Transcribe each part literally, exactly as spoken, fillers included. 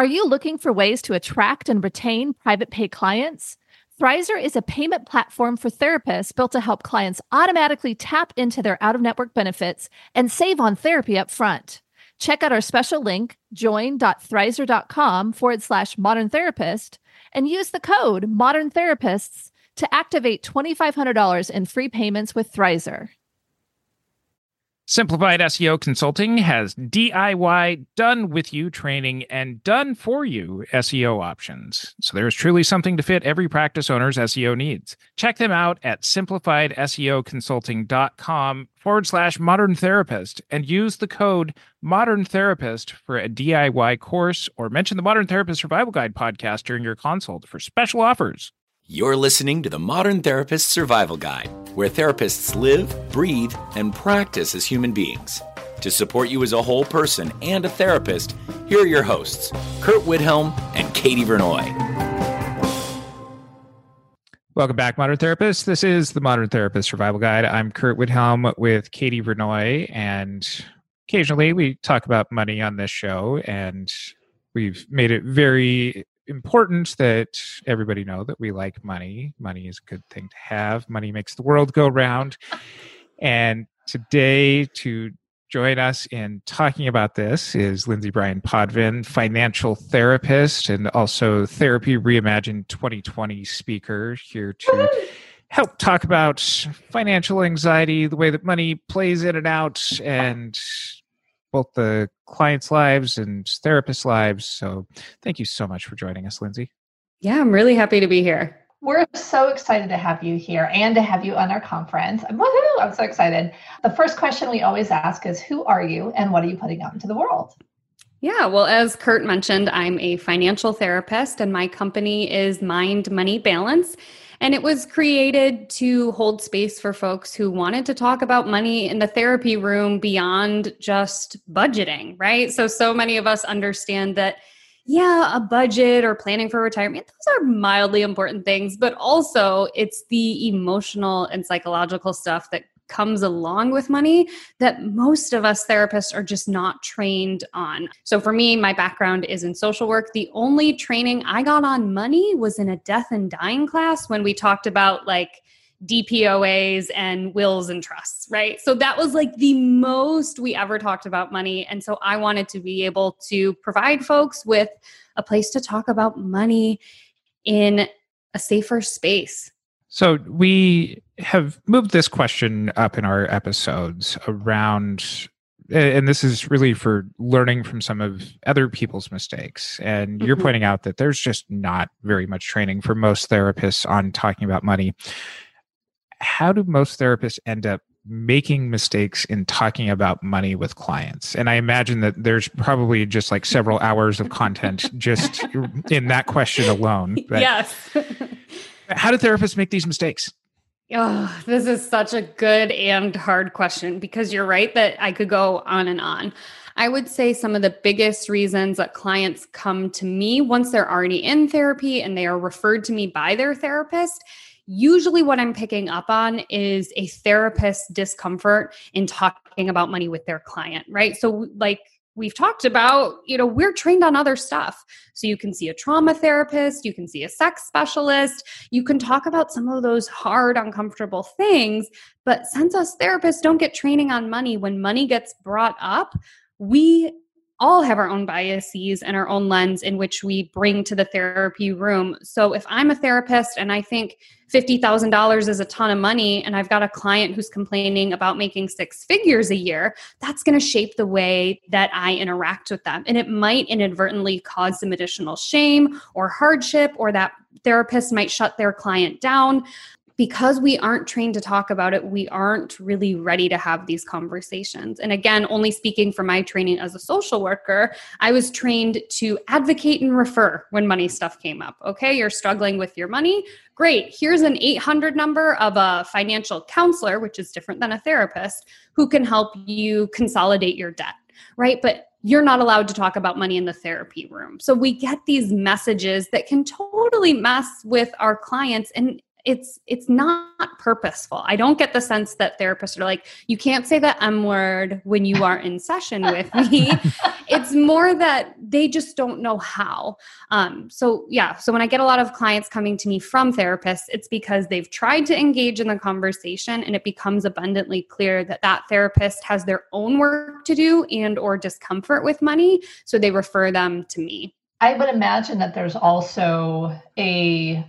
Are you looking for ways to attract and retain private pay clients? Thrizer is a payment platform for therapists built to help clients automatically tap into their out-of-network benefits and save on therapy up front. Check out our special link, join.thrizer.com forward slash modern therapist, and use the code modern therapists to activate twenty-five hundred dollars in free payments with Thrizer. Simplified S E O Consulting has D I Y, done-with-you training and done-for-you S E O options. So there is truly something to fit every practice owner's S E O needs. Check them out at simplifiedseoconsulting.com forward slash modern therapist and use the code modern therapist for a D I Y course or mention the Modern Therapist Survival Guide podcast during your consult for special offers. You're listening to the Modern Therapist Survival Guide, where therapists live, breathe, and practice as human beings. To support you as a whole person and a therapist, here are your hosts, Kurt Widhelm and Katie Vernoy. Welcome back, Modern Therapists. This is the Modern Therapist Survival Guide. I'm Kurt Widhelm with Katie Vernoy, and occasionally we talk about money on this show, and we've made it very important that everybody know that we like money. Money is a good thing to have. Money makes the world go round. And today, to join us in talking about this is Lindsay Bryan Podvin, financial therapist and also Therapy Reimagined twenty twenty speaker, here to help talk about financial anxiety, the way that money plays in and out, and both the clients' lives and therapists' lives. So thank you so much for joining us, Lindsay. Yeah, I'm really happy to be here. We're so excited to have you here and to have you on our conference. Woohoo! I'm so excited. The first question we always ask is, who are you and what are you putting out into the world? Yeah, well, as Kurt mentioned, I'm a financial therapist and my company is Mind Money Balance. And it was created to hold space for folks who wanted to talk about money in the therapy room beyond just budgeting, right? So, so many of us understand that, yeah, a budget or planning for retirement, those are mildly important things, but also it's the emotional and psychological stuff that comes along with money that most of us therapists are just not trained on. So for me, my background is in social work. The only training I got on money was in a death and dying class when we talked about like D P O As and wills and trusts, right? So that was like the most we ever talked about money. And so I wanted to be able to provide folks with a place to talk about money in a safer space. So we have moved this question up in our episodes around, and this is really for learning from some of other people's mistakes. And mm-hmm. you're pointing out that there's just not very much training for most therapists on talking about money. How do most therapists end up making mistakes in talking about money with clients? And I imagine that there's probably just like several hours of content just in that question alone. But yes. how do therapists make these mistakes? Oh, this is such a good and hard question because you're right that I could go on and on. I would say some of the biggest reasons that clients come to me once they're already in therapy and they are referred to me by their therapist, usually what I'm picking up on is a therapist's discomfort in talking about money with their client, right? So like we've talked about, you know, we're trained on other stuff. So you can see a trauma therapist, you can see a sex specialist, you can talk about some of those hard, uncomfortable things. But since us therapists don't get training on money, when money gets brought up, we all have our own biases and our own lens in which we bring to the therapy room. So if I'm a therapist and I think fifty thousand dollars is a ton of money and I've got a client who's complaining about making six figures a year, that's going to shape the way that I interact with them. And it might inadvertently cause some additional shame or hardship, or that therapist might shut their client down. Because we aren't trained to talk about it, we aren't really ready to have these conversations. And again, only speaking from my training as a social worker, I was trained to advocate and refer when money stuff came up. Okay, you're struggling with your money. Great. Here's an eight hundred number of a financial counselor, which is different than a therapist, who can help you consolidate your debt, right? But you're not allowed to talk about money in the therapy room. So we get these messages that can totally mess with our clients. And it's it's not purposeful. I don't get the sense that therapists are like, you can't say the M word when you are in session with me. It's more that they just don't know how. Um, so yeah, so when I get a lot of clients coming to me from therapists, it's because they've tried to engage in the conversation and it becomes abundantly clear that that therapist has their own work to do and or discomfort with money. So they refer them to me. I would imagine that there's also a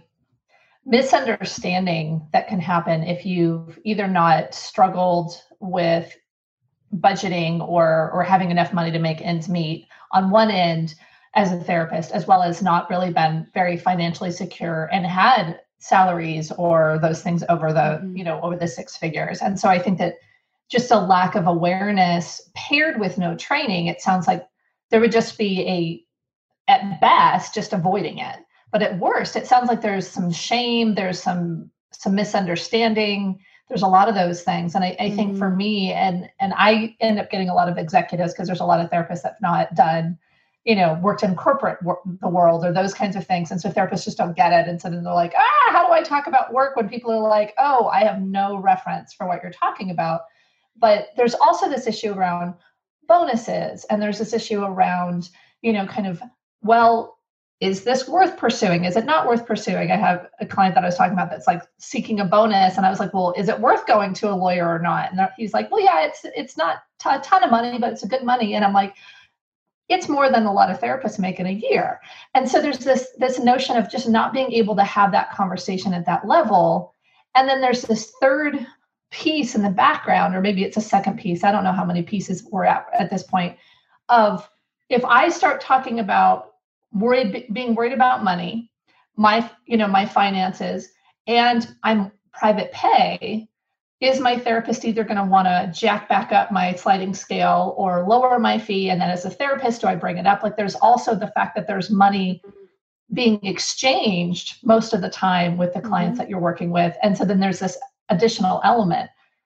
misunderstanding that can happen if you've either not struggled with budgeting or or having enough money to make ends meet on one end as a therapist, as well as not really been very financially secure and had salaries or those things over the, mm-hmm. you know, over the six figures. And so I think that just a lack of awareness paired with no training, it sounds like there would just be a, at best, just avoiding it. But at worst, it sounds like there's some shame, there's some some misunderstanding, there's a lot of those things. And I, I mm-hmm. think for me, and and I end up getting a lot of executives because there's a lot of therapists that have not done, you know, worked in corporate wor- the world or those kinds of things. And so therapists just don't get it. And so then they're like, ah, how do I talk about work when people are like, oh, I have no reference for what you're talking about. But there's also this issue around bonuses. And there's this issue around, you know, kind of, well, is this worth pursuing? Is it not worth pursuing? I have a client that I was talking about that's like seeking a bonus. And I was like, well, is it worth going to a lawyer or not? And he's like, well, yeah, it's it's not t- a ton of money, but it's a good money. And I'm like, it's more than a lot of therapists make in a year. And so there's this, this notion of just not being able to have that conversation at that level. And then there's this third piece in the background, or maybe it's a second piece. I don't know how many pieces we're at at this point, of if I start talking about worried, being worried about money, my, you know, my finances, and I'm private pay, is my therapist either going to want to jack back up my sliding scale or lower my fee? And then as a therapist, do I bring it up? Like there's also the fact that there's money being exchanged most of the time with the clients mm-hmm. that you're working with. And so then there's this additional element.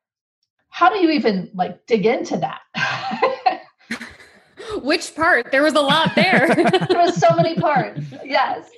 How do you even like dig into that? Which part? There was a lot there. There was so many parts. Yes.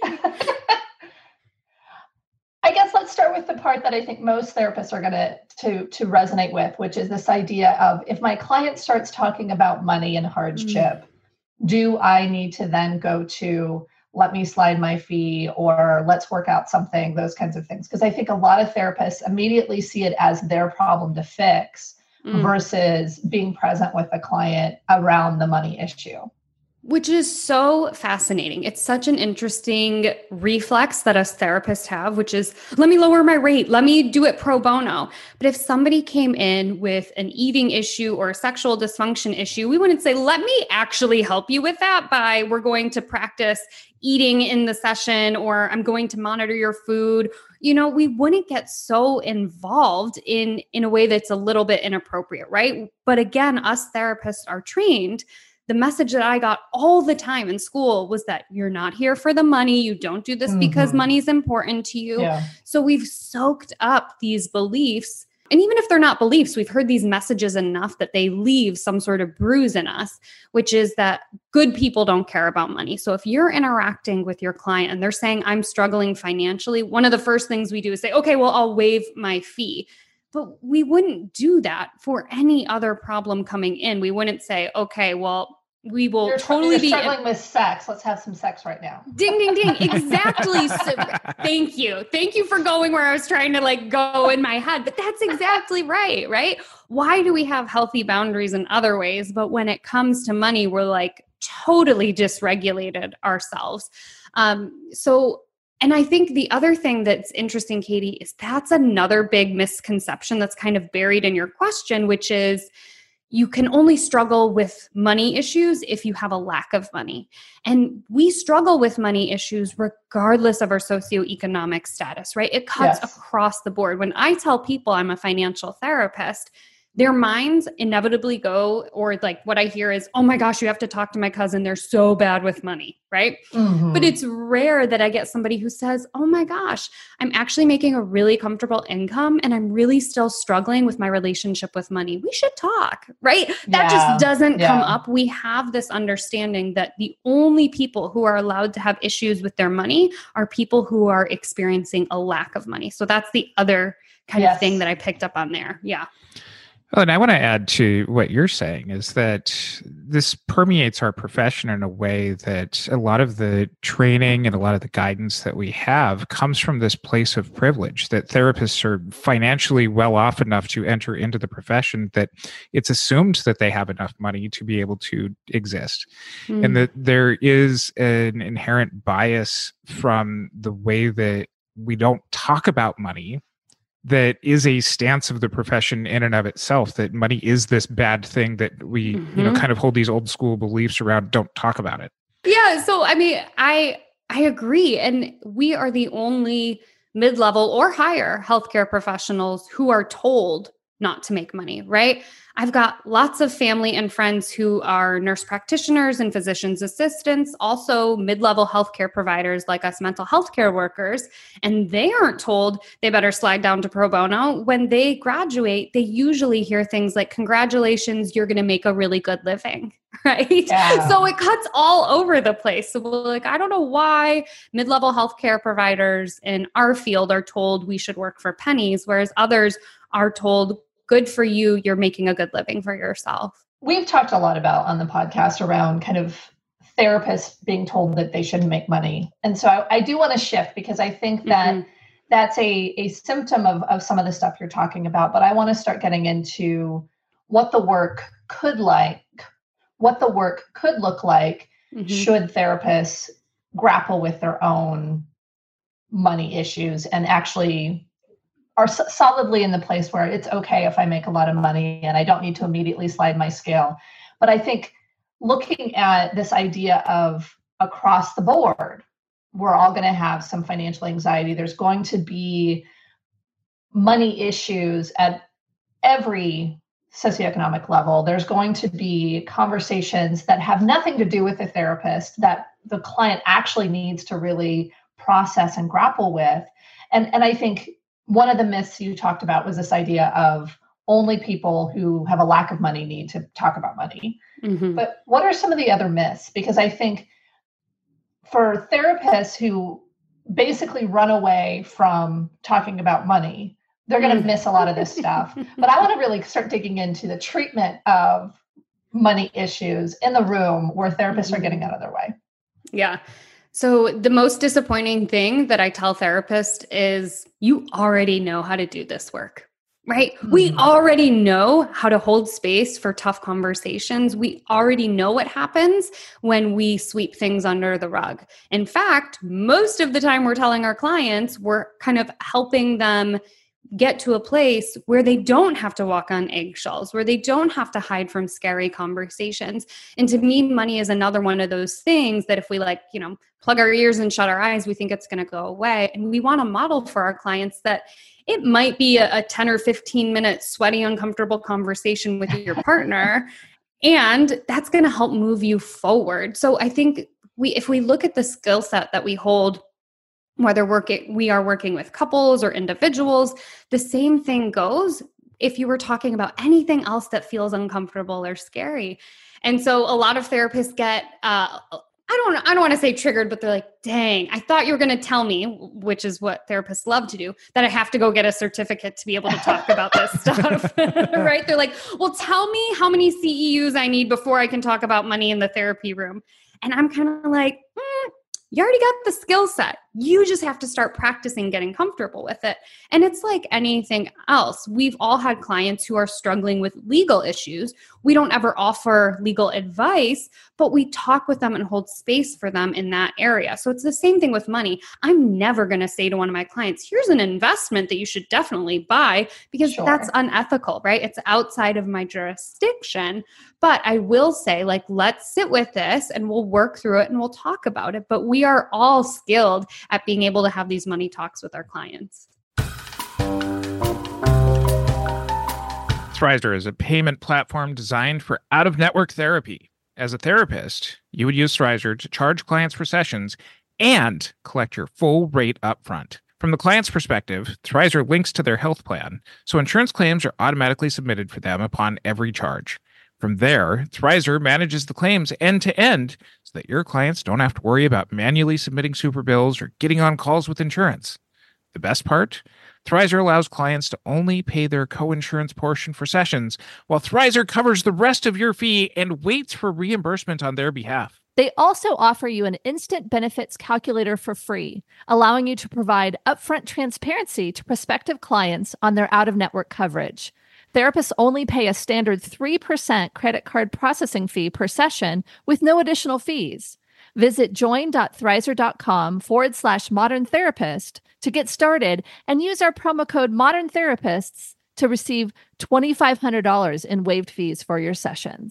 I guess let's start with the part that I think most therapists are going to to to resonate with, which is this idea of, if my client starts talking about money and hardship, mm-hmm. do I need to then go to let me slide my fee or let's work out something, those kinds of things? Because I think a lot of therapists immediately see it as their problem to fix mm. versus being present with the client around the money issue. Which is so fascinating. It's such an interesting reflex that us therapists have, which is, let me lower my rate. Let me do it pro bono. But if somebody came in with an eating issue or a sexual dysfunction issue, we wouldn't say, let me actually help you with that by we're going to practice eating in the session, or I'm going to monitor your food. You know, we wouldn't get so involved in, in a way that's a little bit inappropriate, right? But again, us therapists are trained. The message that I got all the time in school was that you're not here for the money. You don't do this mm-hmm. because money is important to you. Yeah. So we've soaked up these beliefs. And even if they're not beliefs, we've heard these messages enough that they leave some sort of bruise in us, which is that good people don't care about money. So if you're interacting with your client and they're saying, I'm struggling financially, one of the first things we do is say, okay, well, I'll waive my fee. But we wouldn't do that for any other problem coming in. We wouldn't say, okay, well, we will you're, totally you're be struggling with sex. Let's have some sex right now. Ding, ding, ding. Exactly. So, thank you. Thank you for going where I was trying to like go in my head. But that's exactly right, right? Why do we have healthy boundaries in other ways? But when it comes to money, we're like totally dysregulated ourselves. Um, so And I think the other thing that's interesting, Katie, is that's another big misconception that's kind of buried in your question, which is you can only struggle with money issues if you have a lack of money. And we struggle with money issues regardless of our socioeconomic status, right? It cuts yes. across the board. When I tell people I'm a financial therapist, their minds inevitably go, or like what I hear is, oh my gosh, you have to talk to my cousin. They're so bad with money, right? Mm-hmm. But it's rare that I get somebody who says, oh my gosh, I'm actually making a really comfortable income and I'm really still struggling with my relationship with money. We should talk, right? That yeah. just doesn't yeah. come up. We have this understanding that the only people who are allowed to have issues with their money are people who are experiencing a lack of money. So that's the other kind yes. of thing that I picked up on there. Yeah. Oh, and I want to add to what you're saying is that this permeates our profession in a way that a lot of the training and a lot of the guidance that we have comes from this place of privilege, that therapists are financially well off enough to enter into the profession that it's assumed that they have enough money to be able to exist. Mm. And that there is an inherent bias from the way that we don't talk about money that is a stance of the profession in and of itself, that money is this bad thing that we, mm-hmm. you know, kind of hold these old school beliefs around, don't talk about it. Yeah. So, I mean, I, I agree. And we are the only mid-level or higher healthcare professionals who are told not to make money, right? I've got lots of family and friends who are nurse practitioners and physician's assistants, also mid-level healthcare providers like us mental health care workers, and they aren't told they better slide down to pro bono. When they graduate, they usually hear things like, congratulations, you're going to make a really good living, right? Yeah. So it cuts all over the place. So like, I don't know why mid-level healthcare providers in our field are told we should work for pennies, whereas others are told, good for you, you're making a good living for yourself. We've talked a lot about on the podcast around kind of therapists being told that they shouldn't make money. And so I, I do want to shift because I think that mm-hmm. that's a, a symptom of, of some of the stuff you're talking about. But I want to start getting into what the work could like, what the work could look like mm-hmm. should therapists grapple with their own money issues and actually are solidly in the place where it's okay if I make a lot of money and I don't need to immediately slide my scale. But I think looking at this idea of across the board, we're all going to have some financial anxiety. There's going to be money issues at every socioeconomic level. There's going to be conversations that have nothing to do with the therapist that the client actually needs to really process and grapple with. And, and I think one of the myths you talked about was this idea of only people who have a lack of money need to talk about money. Mm-hmm. But what are some of the other myths? Because I think for therapists who basically run away from talking about money, they're going to miss a lot of this stuff. But I want to really start digging into the treatment of money issues in the room where therapists mm-hmm. are getting out of their way. Yeah. So the most disappointing thing that I tell therapists is you already know how to do this work, right? Mm-hmm. We already know how to hold space for tough conversations. We already know what happens when we sweep things under the rug. In fact, most of the time we're telling our clients, we're kind of helping them get to a place where they don't have to walk on eggshells, where they don't have to hide from scary conversations. And to me, money is another one of those things that if we like, you know, plug our ears and shut our eyes, we think it's going to go away. And we want to model for our clients that it might be a, a ten or fifteen minute sweaty, uncomfortable conversation with your partner. And that's going to help move you forward. So I think we, if we look at the skill set that we hold, whether working, we are working with couples or individuals, the same thing goes if you were talking about anything else that feels uncomfortable or scary. And so a lot of therapists get, uh, I don't, I don't want to say triggered, but they're like, dang, I thought you were going to tell me, which is what therapists love to do, that I have to go get a certificate to be able to talk about this stuff, right? They're like, well, tell me how many C E Us I need before I can talk about money in the therapy room. And I'm kind of like, hmm, you already got the skill set. You just have to start practicing getting comfortable with it. And it's like anything else. We've all had clients who are struggling with legal issues. We don't ever offer legal advice, but we talk with them and hold space for them in that area. So it's the same thing with money. I'm never going to say to one of my clients, here's an investment that you should definitely buy, because sure. that's unethical, right? It's outside of my jurisdiction. But I will say, like, let's sit with this and we'll work through it and we'll talk about it. But we are all skilled at being able to have these money talks with our clients. Thrizer is a payment platform designed for out-of-network therapy. As a therapist, you would use Thrizer to charge clients for sessions and collect your full rate upfront. From the client's perspective, Thrizer links to their health plan, so insurance claims are automatically submitted for them upon every charge. From there, Thrizer manages the claims end-to-end so that your clients don't have to worry about manually submitting super bills or getting on calls with insurance. The best part? Thrizer allows clients to only pay their co-insurance portion for sessions, while Thrizer covers the rest of your fee and waits for reimbursement on their behalf. They also offer you an instant benefits calculator for free, allowing you to provide upfront transparency to prospective clients on their out-of-network coverage. Therapists only pay a standard three percent credit card processing fee per session with no additional fees. Visit join.thrizer.com forward slash modern therapist to get started and use our promo code modern therapists to receive two thousand five hundred dollars in waived fees for your sessions.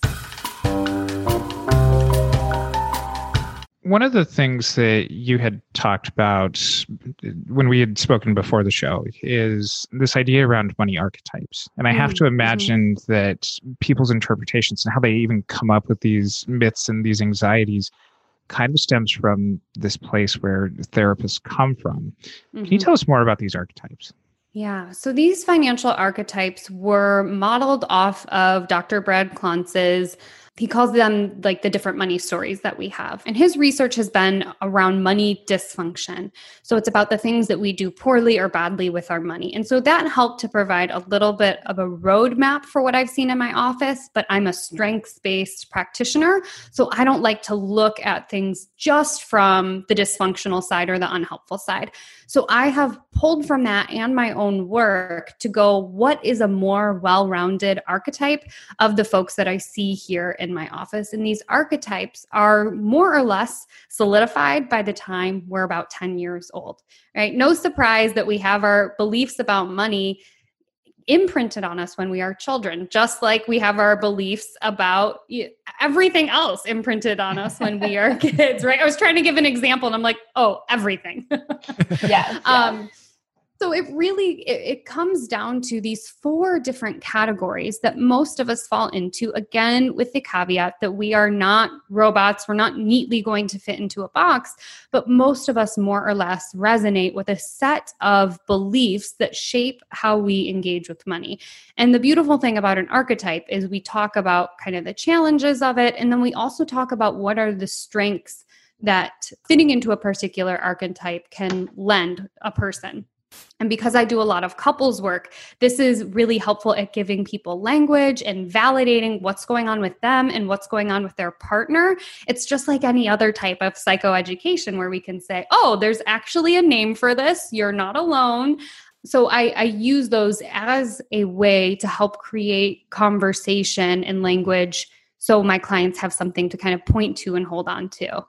One of the things that you had talked about when we had spoken before the show is this idea around money archetypes. And I have to imagine mm-hmm. that people's interpretations and how they even come up with these myths and these anxieties kind of stems from this place where therapists come from. Mm-hmm. Can you tell us more about these archetypes? Yeah. So these financial archetypes were modeled off of Doctor Brad Klouns's, he calls them like the different money stories that we have. And his research has been around money dysfunction. So it's about the things that we do poorly or badly with our money. And so that helped to provide a little bit of a roadmap for what I've seen in my office, but I'm a strengths-based practitioner. So I don't like to look at things just from the dysfunctional side or the unhelpful side. So I have pulled from that and my own work to go, what is a more well-rounded archetype of the folks that I see here in my office? And these archetypes are more or less solidified by the time we're about ten years old, right? No surprise that we have our beliefs about money imprinted on us when we are children, just like we have our beliefs about everything else imprinted on us when we are kids, right? I was trying to give an example and I'm like, oh, everything. yeah. Um, so it really, it, it comes down to these four different categories that most of us fall into, again, with the caveat that we are not robots. We're not neatly going to fit into a box, but most of us more or less resonate with a set of beliefs that shape how we engage with money. And the beautiful thing about an archetype is we talk about kind of the challenges of it. And then we also talk about what are the strengths that fitting into a particular archetype can lend a person. And because I do a lot of couples work, this is really helpful at giving people language and validating what's going on with them and what's going on with their partner. It's just like any other type of psychoeducation where we can say, oh, there's actually a name for this. You're not alone. So I, I use those as a way to help create conversation and language so my clients have something to kind of point to and hold on to.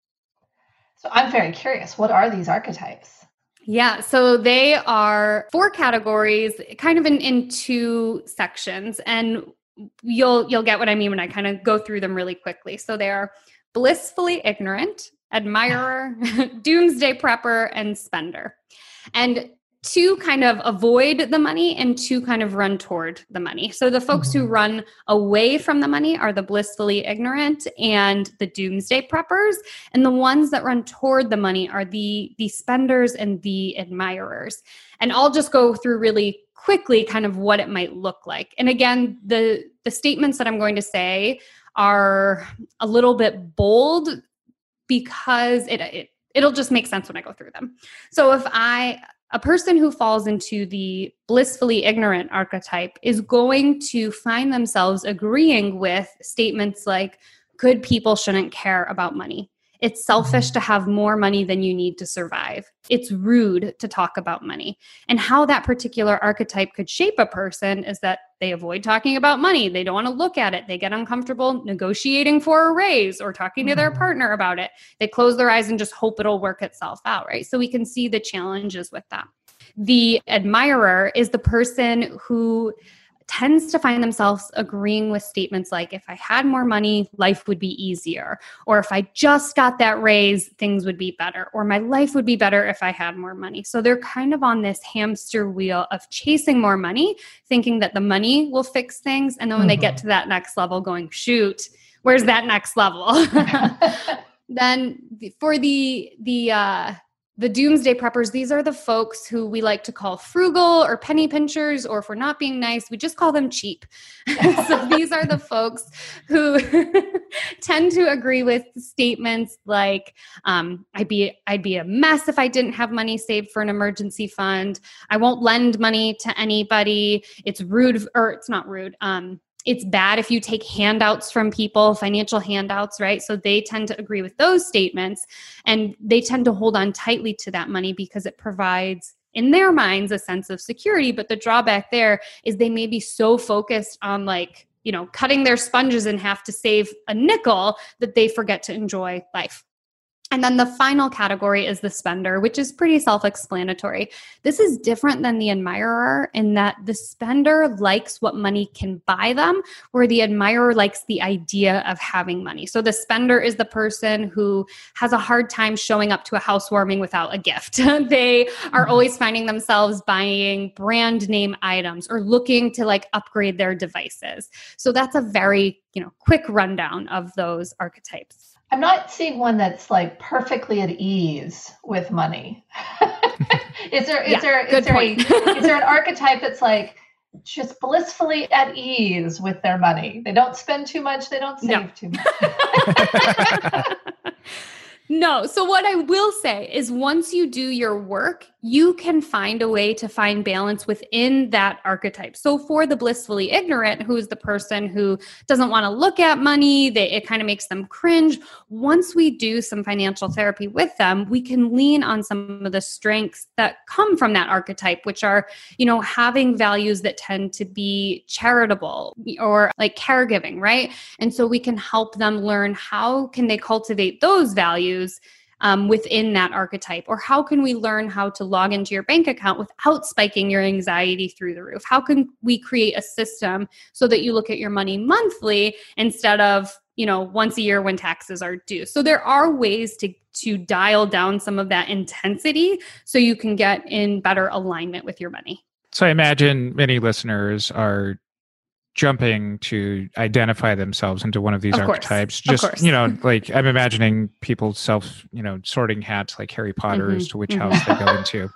So I'm very curious, what are these archetypes? Yeah, so they are four categories, kind of in, in two sections, and you'll you'll get what I mean when I kind of go through them really quickly. So they are blissfully ignorant, admirer, doomsday prepper, and spender. And two kind of avoid the money and two kind of run toward the money. So the folks who run away from the money are the blissfully ignorant and the doomsday preppers. And the ones that run toward the money are the, the spenders and the admirers. And I'll just go through really quickly kind of what it might look like. And again, the, the statements that I'm going to say are a little bit bold because it, it it'll just make sense when I go through them. So if I... A person who falls into the blissfully ignorant archetype is going to find themselves agreeing with statements like, good people shouldn't care about money. It's selfish to have more money than you need to survive. It's rude to talk about money. And how that particular archetype could shape a person is that they avoid talking about money. They don't want to look at it. They get uncomfortable negotiating for a raise or talking to their partner about it. They close their eyes and just hope it'll work itself out, right? So we can see the challenges with that. The admirer is the person who tends to find themselves agreeing with statements like, if I had more money, life would be easier. Or if I just got that raise, things would be better. Or my life would be better if I had more money. So they're kind of on this hamster wheel of chasing more money, thinking that the money will fix things. And then when mm-hmm. they get to that next level, going, shoot, where's that next level? Then for the, the, uh, The doomsday preppers, these are the folks who we like to call frugal or penny pinchers, or if we're not being nice, we just call them cheap. So these are the folks who tend to agree with statements like, um, I'd be I'd be a mess if I didn't have money saved for an emergency fund. I won't lend money to anybody. It's rude, or it's not rude. Um, It's bad if you take handouts from people, financial handouts, right? So they tend to agree with those statements, and they tend to hold on tightly to that money because it provides, in their minds, a sense of security. But the drawback there is they may be so focused on, like, you know, cutting their sponges in half to save a nickel that they forget to enjoy life. And then the final category is the spender, which is pretty self-explanatory. This is different than the admirer in that the spender likes what money can buy them, where the admirer likes the idea of having money. So the spender is the person who has a hard time showing up to a housewarming without a gift. They are always finding themselves buying brand name items or looking to like upgrade their devices. So that's a very, you know, quick rundown of those archetypes. I'm not seeing one that's like perfectly at ease with money. is there is yeah, there is there, a, is there an archetype that's like just blissfully at ease with their money? They don't spend too much, they don't save no. too much. No. So what I will say is once you do your work, you can find a way to find balance within that archetype. So for the blissfully ignorant, who's the person who doesn't want to look at money, they, it kind of makes them cringe. Once we do some financial therapy with them, we can lean on some of the strengths that come from that archetype, which are, you know, having values that tend to be charitable or like caregiving, right? And so we can help them learn how can they cultivate those values Um, within that archetype, or how can we learn how to log into your bank account without spiking your anxiety through the roof? How can we create a system so that you look at your money monthly instead of, you know, once a year when taxes are due? So there are ways to to dial down some of that intensity so you can get in better alignment with your money. So I imagine many listeners are jumping to identify themselves into one of these of archetypes. Course. Just, you know, like I'm imagining people self, you know, sorting hats like Harry Potter mm-hmm. as to which mm-hmm. house they go into.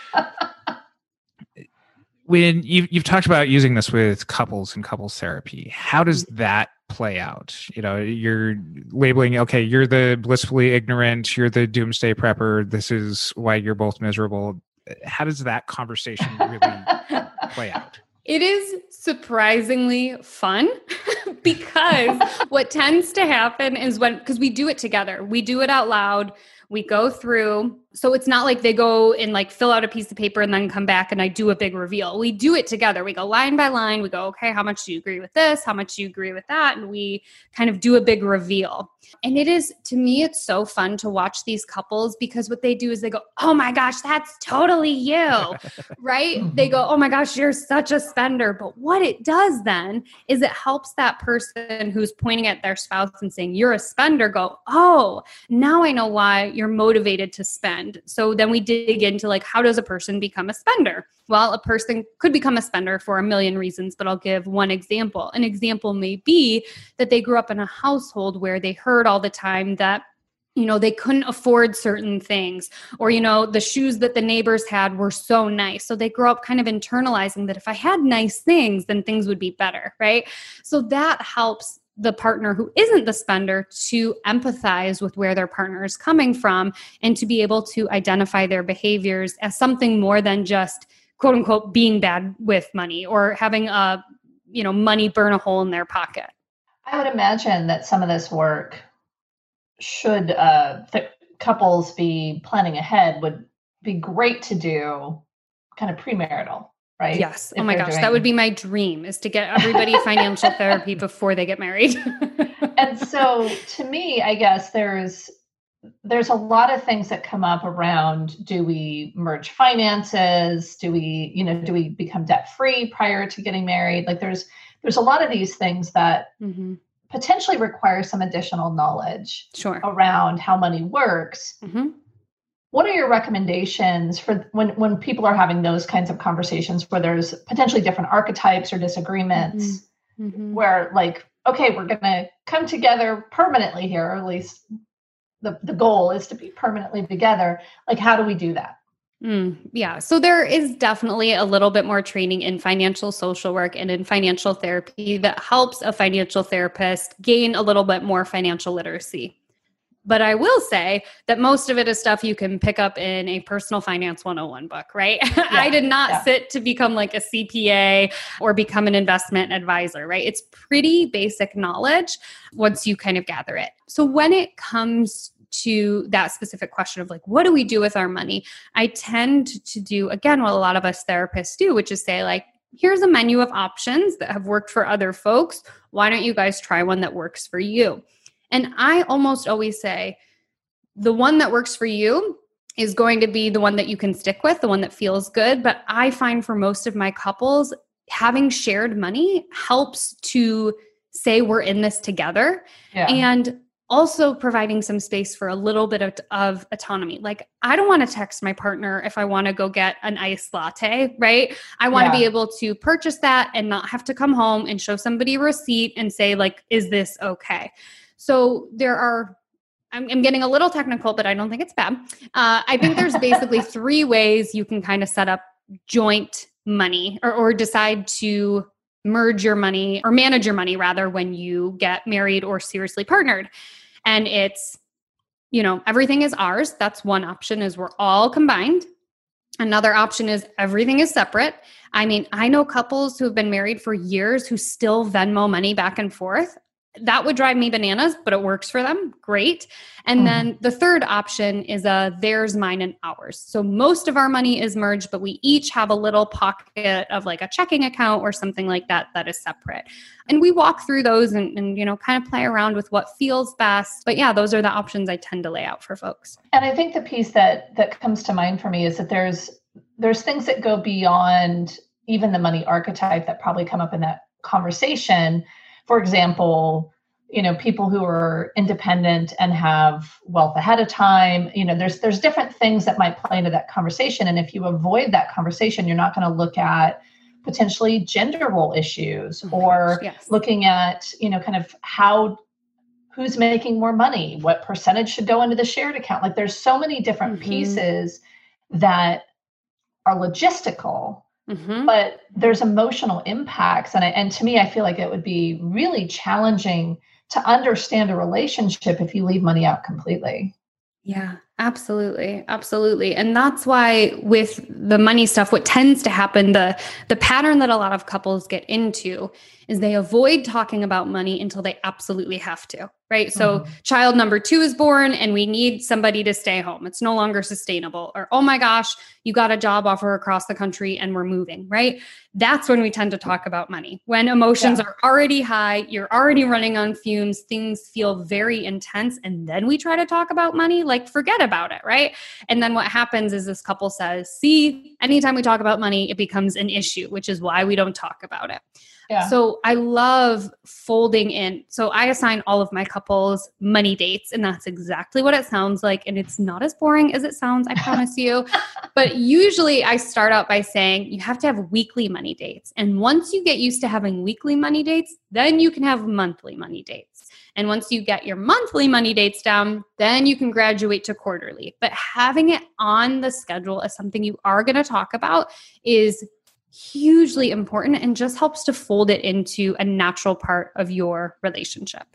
When you've, you've talked about using this with couples and couples therapy, how does that play out? You know, you're labeling, okay, you're the blissfully ignorant, you're the doomsday prepper, this is why you're both miserable. How does that conversation really play out? It is surprisingly fun because what tends to happen is when, because we do it together, we do it out loud, we go through. So it's not like they go and like fill out a piece of paper and then come back and I do a big reveal. We do it together. We go line by line. We go, okay, how much do you agree with this? How much do you agree with that? And we kind of do a big reveal. And it is, to me, it's so fun to watch these couples because what they do is they go, oh my gosh, that's totally you, right? They go, oh my gosh, you're such a spender. But what it does then is it helps that person who's pointing at their spouse and saying, you're a spender, go, oh, now I know why you're motivated to spend. So then we dig into like, how does a person become a spender? Well, a person could become a spender for a million reasons, but I'll give one example. An example may be that they grew up in a household where they heard all the time that, you know, they couldn't afford certain things, or, you know, the shoes that the neighbors had were so nice. So they grow up kind of internalizing that if I had nice things, then things would be better, right? So that helps the partner who isn't the spender to empathize with where their partner is coming from and to be able to identify their behaviors as something more than just quote unquote being bad with money or having a, you know, money burn a hole in their pocket. I would imagine that some of this work should uh, th- couples be planning ahead would be great to do kind of premarital. Right? Yes. If oh my gosh. doing... That would be my dream, is to get everybody financial therapy before they get married. And so to me, I guess there's, there's a lot of things that come up around, do we merge finances? Do we, you know, do we become debt free prior to getting married? Like there's, there's a lot of these things that mm-hmm. potentially require some additional knowledge sure. around how money works. Mm-hmm. What are your recommendations for when, when people are having those kinds of conversations where there's potentially different archetypes or disagreements mm-hmm. Mm-hmm. where like, okay, we're going to come together permanently here, or at least the, the goal is to be permanently together. Like, how do we do that? Mm, yeah. So there is definitely a little bit more training in financial social work and in financial therapy that helps a financial therapist gain a little bit more financial literacy. But I will say that most of it is stuff you can pick up in a personal finance one oh one book, right? Yeah, I did not yeah. sit to become like a C P A or become an investment advisor, right? It's pretty basic knowledge once you kind of gather it. So when it comes to that specific question of like, what do we do with our money? I tend to do, again, what a lot of us therapists do, which is say like, here's a menu of options that have worked for other folks. Why don't you guys try one that works for you? And I almost always say the one that works for you is going to be the one that you can stick with, the one that feels good. But I find for most of my couples, having shared money helps to say we're in this together. Yeah. And also providing some space for a little bit of, of autonomy. Like, I don't want to text my partner if I want to go get an iced latte, right? I want yeah. to be able to purchase that and not have to come home and show somebody a receipt and say like, is this okay? So there are, I'm, I'm getting a little technical, but I don't think it's bad. Uh, I think there's basically three ways you can kind of set up joint money or, or decide to merge your money or manage your money rather when you get married or seriously partnered. And it's, you know, everything is ours. That's one option, is we're all combined. Another option is everything is separate. I mean, I know couples who have been married for years who still Venmo money back and forth. That would drive me bananas, but it works for them. Great. And mm. then the third option is a theirs, mine, and ours. So most of our money is merged, but we each have a little pocket of like a checking account or something like that that is separate. And we walk through those and, and, you know, kind of play around with what feels best. But yeah, those are the options I tend to lay out for folks. And I think the piece that that comes to mind for me is that there's there's things that go beyond even the money archetype that probably come up in that conversation. For example, you know, people who are independent and have wealth ahead of time, you know, there's there's different things that might play into that conversation. And if you avoid that conversation, you're not going to look at potentially gender role issues oh or yes. looking at, you know, kind of how, who's making more money, what percentage should go into the shared account. Like there's so many different mm-hmm. pieces that are logistical. Mm-hmm. But there's emotional impacts. And, I, and to me, I feel like it would be really challenging to understand a relationship if you leave money out completely. Yeah, absolutely. Absolutely. And that's why with the money stuff, what tends to happen, the, the pattern that a lot of couples get into is they avoid talking about money until they absolutely have to, right? So mm-hmm. child number two is born and we need somebody to stay home. It's no longer sustainable. Or, oh my gosh, you got a job offer across the country and we're moving, right? That's when we tend to talk about money. When emotions yeah. are already high, you're already running on fumes, things feel very intense. And then we try to talk about money, like forget about it, right? And then what happens is this couple says, see, anytime we talk about money, it becomes an issue, which is why we don't talk about it. Yeah. So I love folding in. So I assign all of my couples money dates, and that's exactly what it sounds like. And it's not as boring as it sounds, I promise you. But usually I start out by saying you have to have weekly money dates. And once you get used to having weekly money dates, then you can have monthly money dates. And once you get your monthly money dates down, then you can graduate to quarterly. But having it on the schedule as something you are going to talk about is hugely important and just helps to fold it into a natural part of your relationship.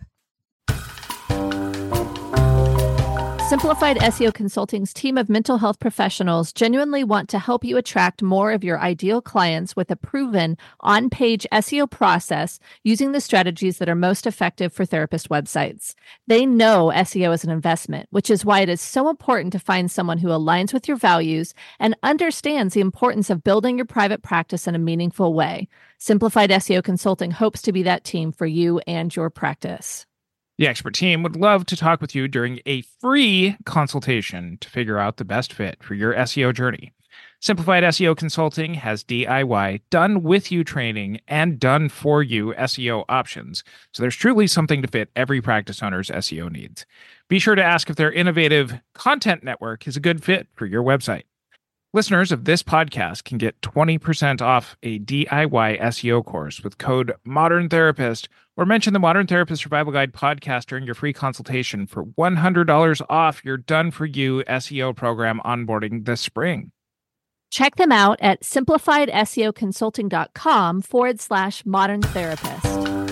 Simplified S E O Consulting's team of mental health professionals genuinely want to help you attract more of your ideal clients with a proven on-page S E O process using the strategies that are most effective for therapist websites. They know S E O is an investment, which is why it is so important to find someone who aligns with your values and understands the importance of building your private practice in a meaningful way. Simplified S E O Consulting hopes to be that team for you and your practice. The expert team would love to talk with you during a free consultation to figure out the best fit for your S E O journey. Simplified S E O Consulting has D I Y, done with you training and done for you S E O options. So there's truly something to fit every practice owner's S E O needs. Be sure to ask if their innovative content network is a good fit for your website. Listeners of this podcast can get twenty percent off a D I Y S E O course with code Modern Therapist, or mention the Modern Therapist Survival Guide podcast during your free consultation for one hundred dollars off your done-for-you S E O program onboarding this spring. Check them out at simplifiedseoconsulting.com forward slash modern therapist.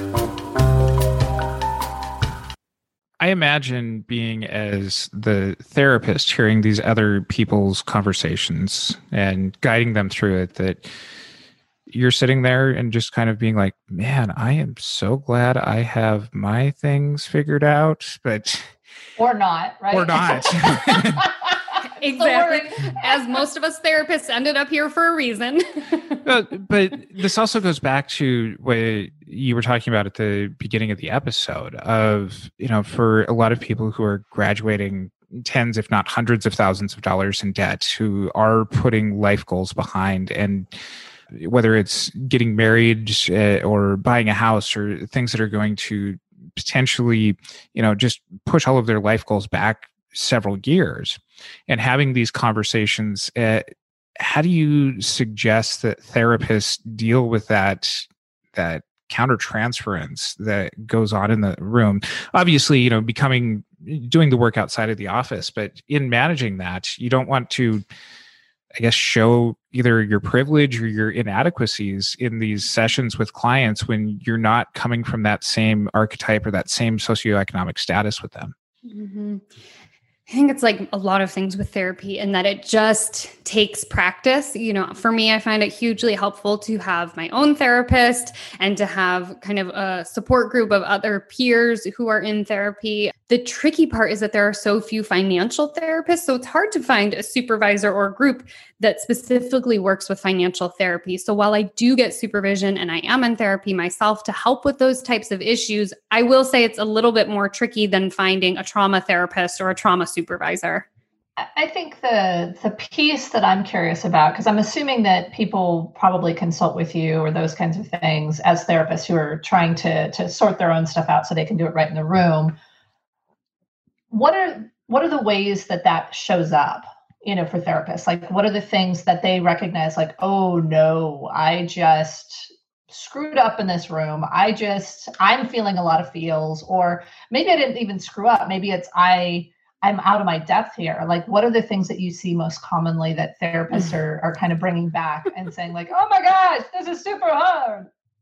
I imagine being as the therapist, hearing these other people's conversations and guiding them through it, that you're sitting there and just kind of being like, man, I am so glad I have my things figured out, but... Or not, right? Or not. Exactly. As most of us therapists ended up here for a reason. but, but this also goes back to what you were talking about at the beginning of the episode of, you know, for a lot of people who are graduating tens, if not hundreds of thousands of dollars in debt, who are putting life goals behind, and whether it's getting married uh, or buying a house or things that are going to potentially, you know, just push all of their life goals back several years, and having these conversations, uh, how do you suggest that therapists deal with that, that countertransference that goes on in the room? Obviously, you know, becoming, doing the work outside of the office, but in managing that, you don't want to, I guess, show either your privilege or your inadequacies in these sessions with clients when you're not coming from that same archetype or that same socioeconomic status with them. Mm-hmm. I think it's like a lot of things with therapy, and that it just takes practice. You know, for me, I find it hugely helpful to have my own therapist and to have kind of a support group of other peers who are in therapy. The tricky part is that there are so few financial therapists, so it's hard to find a supervisor or a group that specifically works with financial therapy. So while I do get supervision and I am in therapy myself to help with those types of issues, I will say it's a little bit more tricky than finding a trauma therapist or a trauma supervisor. I think the the piece that I'm curious about, because I'm assuming that people probably consult with you or those kinds of things as therapists who are trying to to sort their own stuff out so they can do it right in the room. What are what are the ways that that shows up, you know, for therapists? Like, what are the things that they recognize? Like, oh no, I just screwed up in this room. I just I'm feeling a lot of feels, or maybe I didn't even screw up. Maybe it's I. I'm out of my depth here. Like, what are the things that you see most commonly that therapists are, are kind of bringing back and saying like, oh my gosh, this is super hard?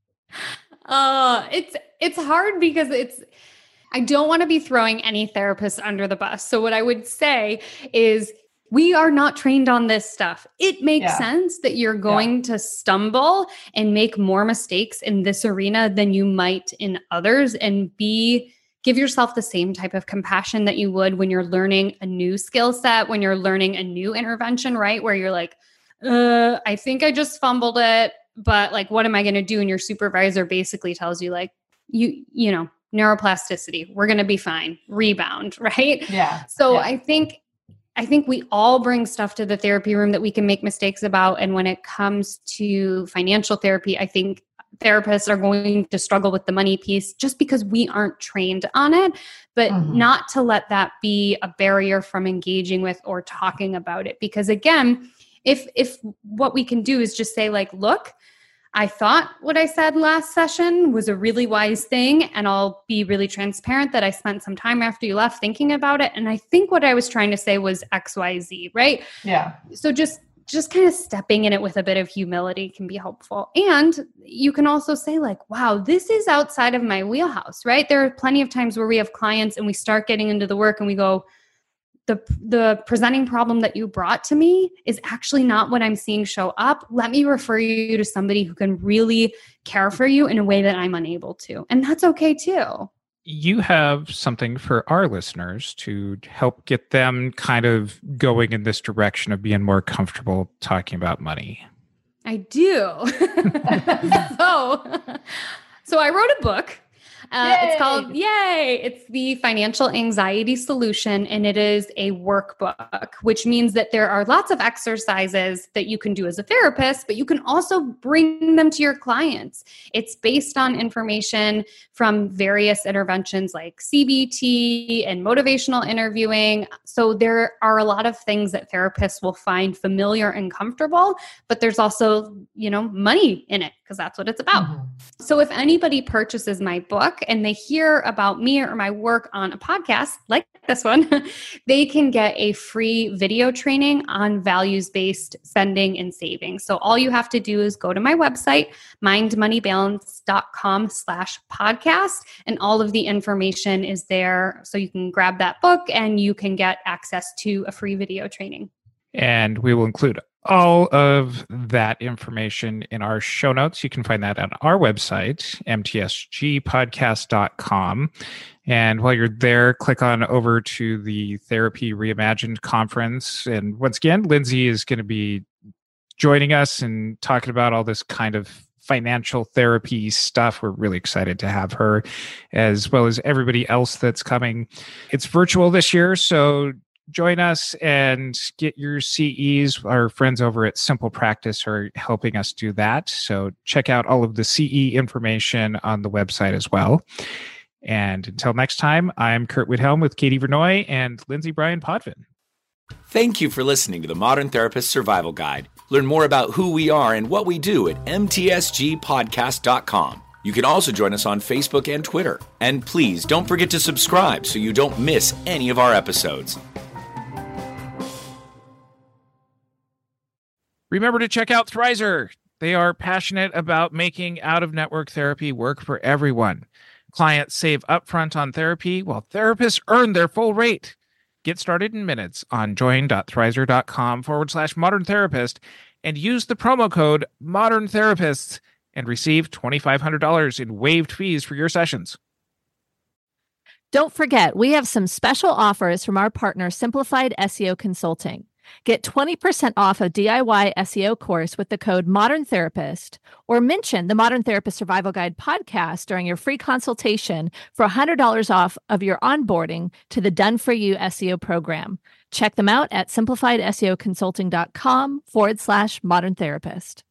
Uh, it's, it's hard because it's, I don't want to be throwing any therapist under the bus. So what I would say is we are not trained on this stuff. It makes yeah. sense that you're going yeah. to stumble and make more mistakes in this arena than you might in others, and be give yourself the same type of compassion that you would when you're learning a new skill set, when you're learning a new intervention, right? Where you're like, uh, I think I just fumbled it, but like, what am I going to do? And your supervisor basically tells you like, you, you know, neuroplasticity, we're going to be fine, rebound, right? Yeah. So yeah. I think, I think we all bring stuff to the therapy room that we can make mistakes about. And when it comes to financial therapy, I think therapists are going to struggle with the money piece just because we aren't trained on it, but mm-hmm. not to let that be a barrier from engaging with or talking about it. Because again, if, if what we can do is just say like, look, I thought what I said last session was a really wise thing, and I'll be really transparent that I spent some time after you left thinking about it. And I think what I was trying to say was X, Y, Z, right? Yeah. So just just kind of stepping in it with a bit of humility can be helpful. And you can also say like, wow, this is outside of my wheelhouse, right? There are plenty of times where we have clients and we start getting into the work and we go, the, the presenting problem that you brought to me is actually not what I'm seeing show up. Let me refer you to somebody who can really care for you in a way that I'm unable to. And that's okay too. You have something for our listeners to help get them kind of going in this direction of being more comfortable talking about money. I do. so, so I wrote a book Uh, it's called, yay, it's the Financial Anxiety Solution, and it is a workbook, which means that there are lots of exercises that you can do as a therapist, but you can also bring them to your clients. It's based on information from various interventions like C B T and motivational interviewing. So there are a lot of things that therapists will find familiar and comfortable, but there's also, you know, money in it because that's what it's about. Mm-hmm. So if anybody purchases my book and they hear about me or my work on a podcast like this one, they can get a free video training on values-based spending and saving. So all you have to do is go to my website, mindmoneybalance.com slash podcast, and all of the information is there. So you can grab that book and you can get access to a free video training. And we will include all of that information in our show notes. You can find that on our website, m t s g podcast dot com. And while you're there, click on over to the Therapy Reimagined conference. And once again, Lindsay is going to be joining us and talking about all this kind of financial therapy stuff. We're really excited to have her, as well as everybody else that's coming. It's virtual this year, so join us and get your C Es. Our friends over at Simple Practice are helping us do that. So check out all of the C E information on the website as well. And until next time, I'm Kurt Widhelm with Katie Vernoy and Lindsay Bryan Potvin. Thank you for listening to the Modern Therapist Survival Guide. Learn more about who we are and what we do at m t s g podcast dot com. You can also join us on Facebook and Twitter. And please don't forget to subscribe so you don't miss any of our episodes. Remember to check out Thrizer. They are passionate about making out-of-network therapy work for everyone. Clients save upfront on therapy while therapists earn their full rate. Get started in minutes on join.thrizer.com forward slash modern therapist and use the promo code modern therapists and receive twenty-five hundred dollars in waived fees for your sessions. Don't forget, we have some special offers from our partner, Simplified S E O Consulting. Get twenty percent off a D I Y S E O course with the code Modern Therapist, or mention the Modern Therapist Survival Guide podcast during your free consultation for one hundred dollars off of your onboarding to the Done For You S E O program. Check them out at simplified S E O consulting dot com forward slash modern therapist.